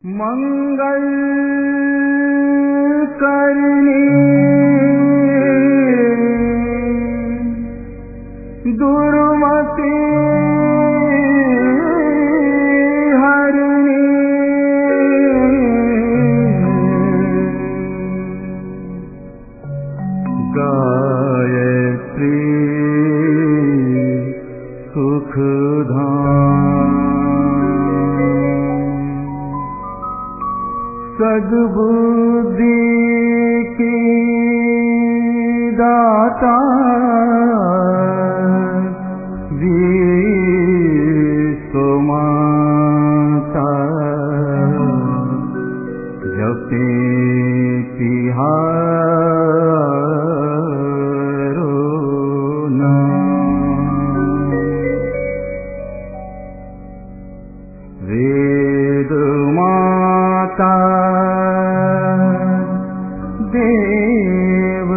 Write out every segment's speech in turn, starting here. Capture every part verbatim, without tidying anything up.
मंगल करनी दुर्मति हरनी गायत्री सुखधाम सद्बुद्धि की दाता विश्वमाता जपे तिहारो नाम वेद माता देव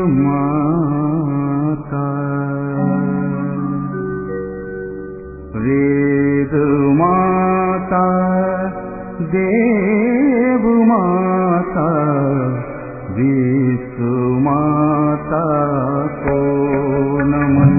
माता वेद माता देव माता विश्व माता को नमन।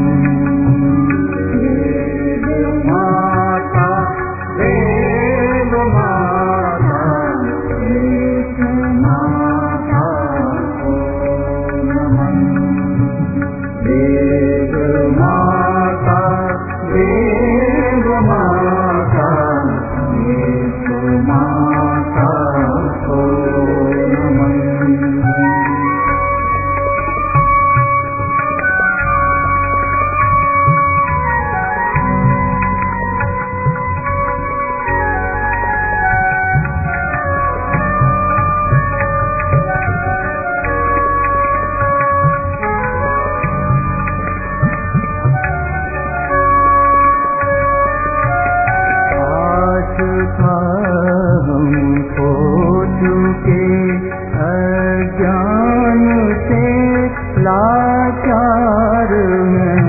वेद माता देव माता विश्व माता को नमन। वेद माता देव माता विश्व माता को नमन। अज्ञान से लाचार हैं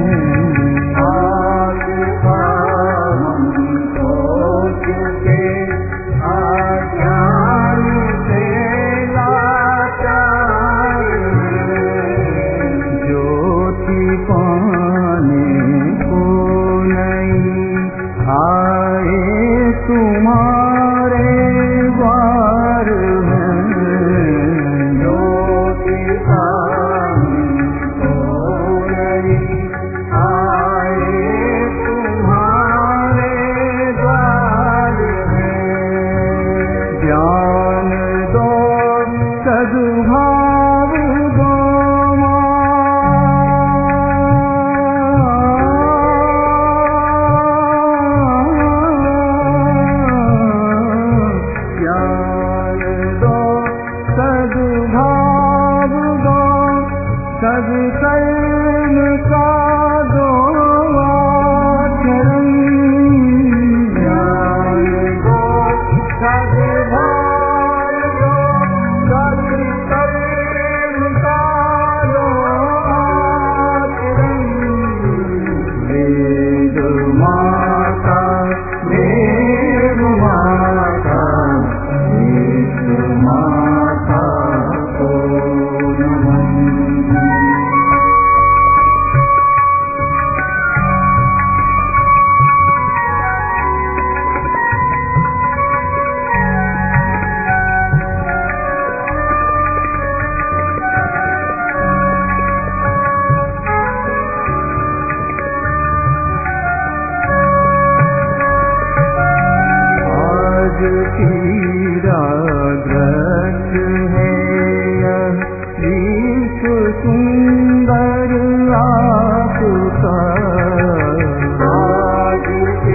आज हम खो चुके अज्ञान से लाचार हैं ज्योति पाने को नहीं आए तुम्हारे द्वार में ज्योति पाने को नहीं आए तुम्हारे द्वार में ज्ञान दो सद्भाव दो सद्कर्म का दो आचरण ज्ञान दो सद्भाव दो सद्कर्म का दो आचरण वेद माता देव माता विश्व माता को नमन। पीड़ाग्रस्त है यह विश्व सुंदर आपका आज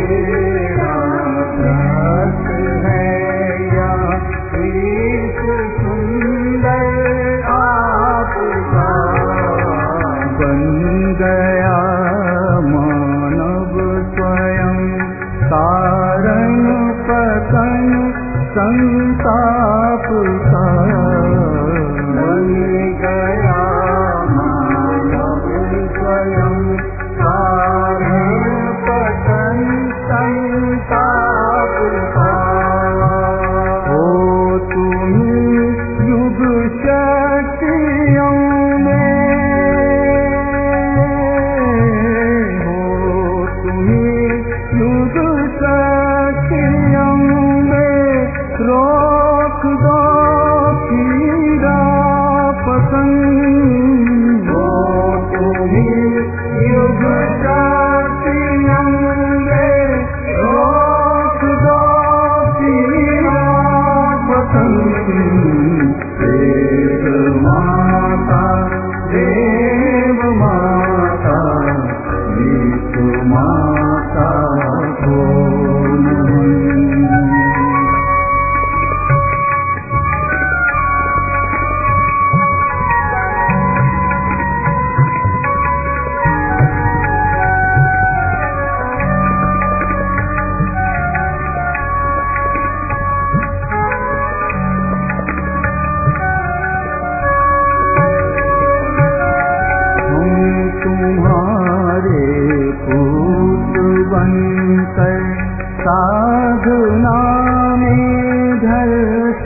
पीड़ाग्रस्त है यह विश्व सुंदर आपका बन गया मानव स्वयं कारण पतन संताप का बन गया मानव स्वयं कारण पतन संताप का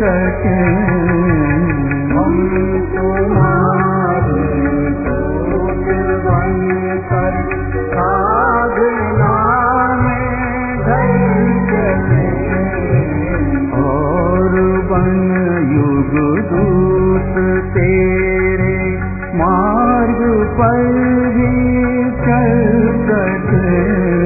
सके हम तुम्हारे दूत बनकर साधना में ढल सके और बन युग दूत तेरे मार्ग पर भी चल सके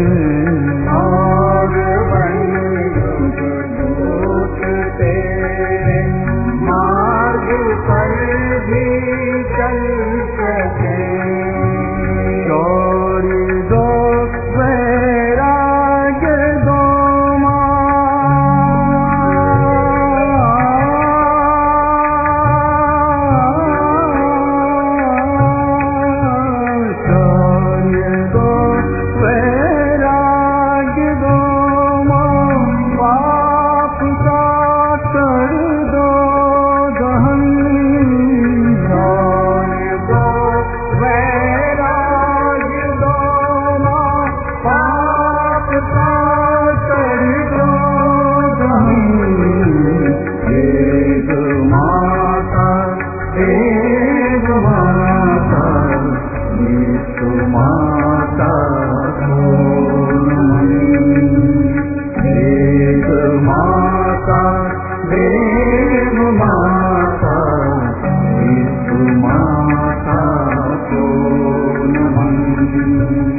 और बन युग दूत तेरे मार्ग पर भी चल सके चोरी दो वैराग्य दो माता को नमन।